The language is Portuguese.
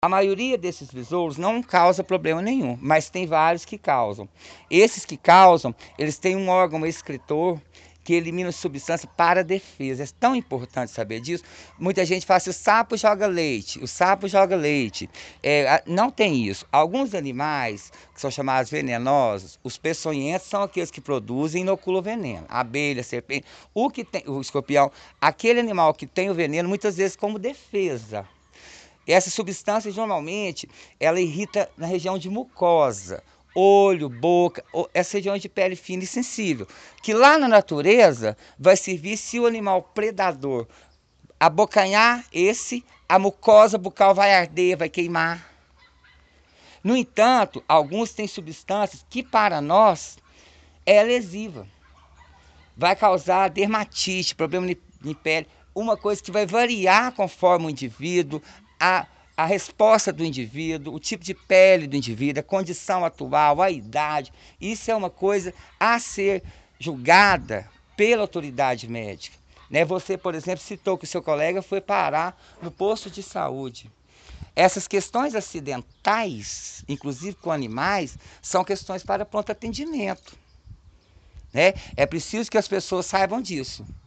A maioria desses besouros não causa problema nenhum, mas tem vários que causam. Esses que causam, eles têm um órgão excretor que elimina substância para a defesa. É tão importante saber disso. Muita gente fala assim, o sapo joga leite, o sapo joga leite. Não tem isso. Alguns animais, que são chamados venenosos, os peçonhentos são aqueles que produzem e inoculam veneno. A abelha, a serpente, o escorpião, aquele animal que tem o veneno, muitas vezes como defesa. Essas substâncias, normalmente, ela irrita na região de mucosa, olho, boca, essa região de pele fina e sensível, que lá na natureza vai servir se o animal predador abocanhar a mucosa bucal vai arder, vai queimar. No entanto, alguns têm substâncias que para nós é lesiva. Vai causar dermatite, problema de pele, uma coisa que vai variar conforme o indivíduo, a resposta do indivíduo, o tipo de pele do indivíduo, a condição atual, a idade. Isso é uma coisa a ser julgada pela autoridade médica. Né? Você, por exemplo, citou que o seu colega foi parar no posto de saúde. Essas questões acidentais, inclusive com animais, são questões para pronto atendimento. Né? É preciso que as pessoas saibam disso.